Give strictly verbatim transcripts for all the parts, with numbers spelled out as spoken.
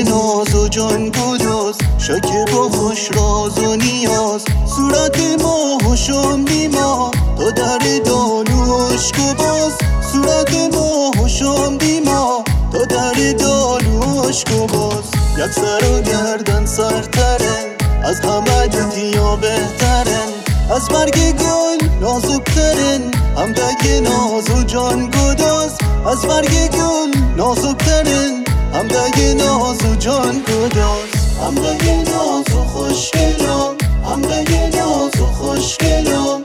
ناز و جان گداز، شکر و خوش راز و نیاز، صورت ماه و شام بیما تا در دانوش کو باز، صورت ماه و شام بیما تا در دانوش کو باز. یک سر و گردن سرترن، از همه دنیا بهترن، از برگ گل نازکترن، همدگ ناز و جان گداز، از برگ گل نازکترن، همدگ ناز و جان گداز. همدگ ناز و خوشگلام، همدگ ناز و خوشگلام.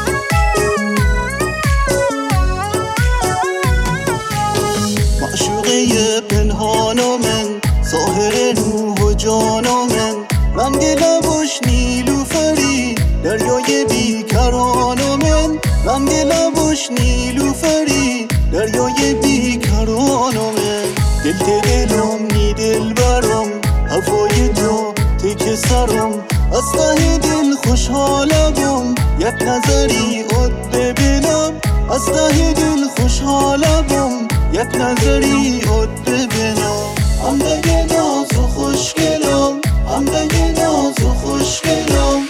معشوقه پنهانم من، ظاهر روح و جانم من، رنگ لبش نیلوفری، دریای بیکرانم من، رنگ لبش نیلوفری، دریای بیکرانم من. دل دلم نی دل برم، هوای تو تک سرم، از ته دل خوشحالم، یک نظری ات ببینم، از ته دل خوشحالم، یک نظری ات ببینم. همدگ ناز و خوشگلام، همدگ ناز و خوشگلام.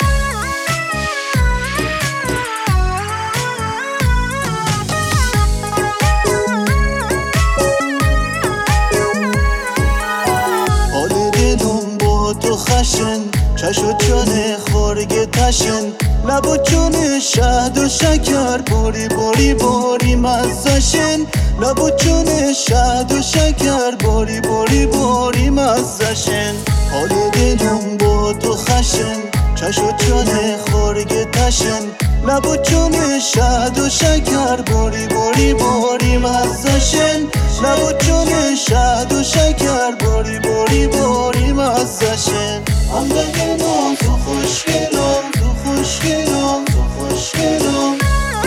حال دلم با تو خشن، چش و جان خارگ تشن، لب و جان شهد و شکر، باری باری باری مزشن، لب و جان شهد و شکر، باری باری باری مزشن. حال دلم با تو خشن، چش و جان خارگ تشن، لب و جان شهد و شکر، باری باری باری مزشن، لب و جان شهد و شکر، باری باری باری مزشن. همدگ ناز و خوشگلام، تو خوشگلام، تو خوشگلام.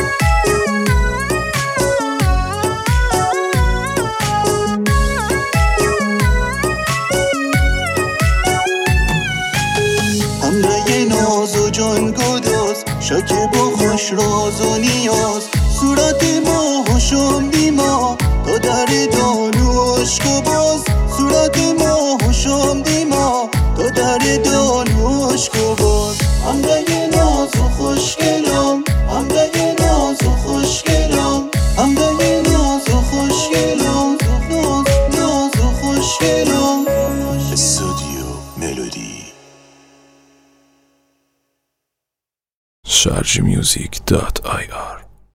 همدگ ناز و جان گداز، شکر و خوش راز و نیاز، صورت ماه و شام بیما تا در دانوش کو باز، صورت ماه و شام بیما تا در دانوش کو باز. همدگ ناز و خوشگلام، همدگ ناز و خوشگلام، همدگ ناز و خوشگلام، ناز ناز و خوشگلام. استودیو ملودی. شارژ میوزیک دات آی آر